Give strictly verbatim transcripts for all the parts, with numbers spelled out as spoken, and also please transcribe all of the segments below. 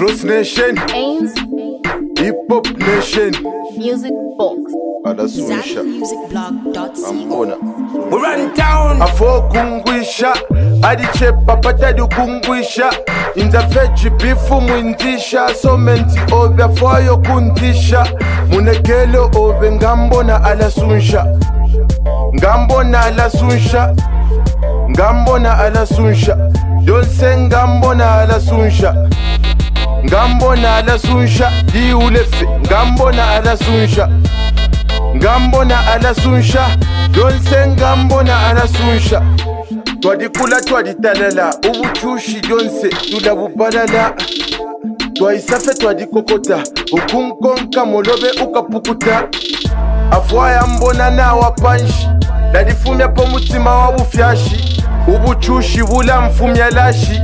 Cross Nation, Ains Hip Hop Nation, Music Box, Adasuisha, music blog dot c o. Ambona. We run down. Afo kungwisha, adichepa patadu kungwisha. Inza fechi bifu mwindisha, so menti obya foyo kundisha. Munekelo obe ngambona alasunsha, ngambona alasunsha, ngambona alasunsha. Dolce ngambona alasunsha, ngambona alasunsha. Diulefe ngambona alasunsha, ngambona alasunsha. Dolce ngambona alasunsha. Twadikula twaditalala, ubuchushi Dolce tulabubalala. Twaisafe twadikokota, ukunkonka molobe ukapukuta. Afwaya mbona na wapanshi, ladifumya po mutima wa bufyashi. Ubuchushi bula mfumya lashi,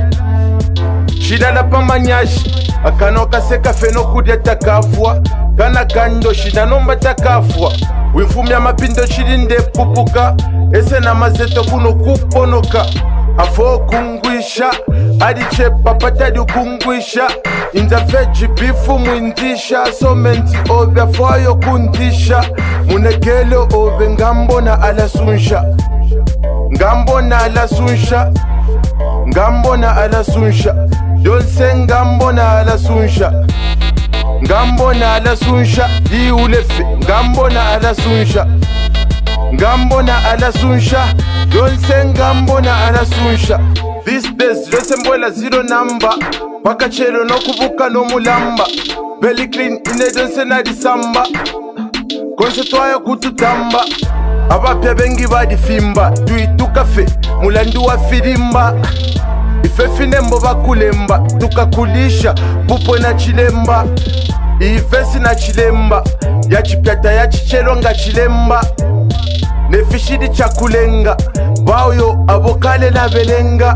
shidala pamanyashi. Akano kaseka feno kudya takafwa, kana kando shidanomba takafwa. Wifumya mapindo shirinde pupuka, ese na mazeto kuno kuponoka. Afo kungwisha, adichepa patadu kungwisha. Inza fechi bifu mwindisha, so menti obya foyo kundisha. Munekelo obe ngambona alasunsha, ngambona alasunsha, ngambona alasunsha. Dolce ngambona alasunsha, ngambona alasunsha. Diulefe ngambona alasunsha, ngambona alasunsha. Dolce ngambona alasunsha. These days Dolce mbola zero number, wakachelo no kubuka no mulamba. Very clean ine Dolce na disamba, konse twayo kututamba. Abapya bengi badifimba, tuitukafe mulandu wa filimba. Ifefi nembo bakulemba, tukakulisha pupo na chilemba. Ifesi na chilemba, ya chipyata ya chichelo nga chilemba. Nefishidi chakulenga, bayo abokale na belenga.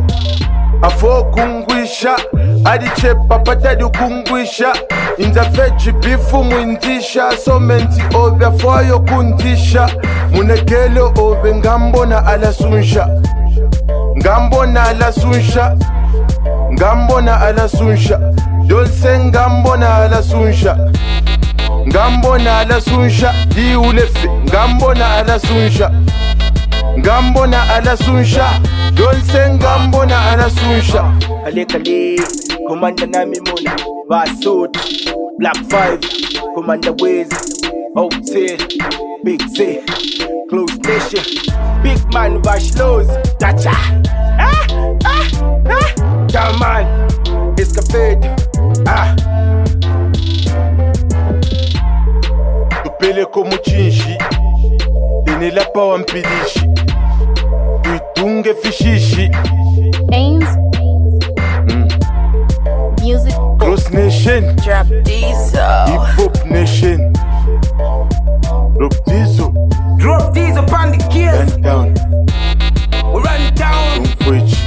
Afo kungwisha, adichepa patadu kungwisha. Inza fechi bifu mwindisha, so menti obya foyo kundisha. Munekelo obe ngambona alasunsha, ngambona alasunsha, ngambona alasunsha. Dolce ngambona alasunsha, ngambona alasunsha. Diulefe ngambona alasunsha, ngambona alasunsha. Dolce ngambona alasunsha. Kale kale, Commander Nami Mona, Basot, Black Five, Commander Wiz, Hotel, Big Z, Close Nation, Big Man Vash Lows, Gotcha. Ah, ah, ah, yeah man, Escapade, ah. Tupele komuchinshi, inilapa wampilishi. Tuitunge fishishi. Ains Music Box, Cross Nation, Drop diesel. Hip Hop Nation. Drop diesel, Drop these upon the gears. and down, We run down. don't switch.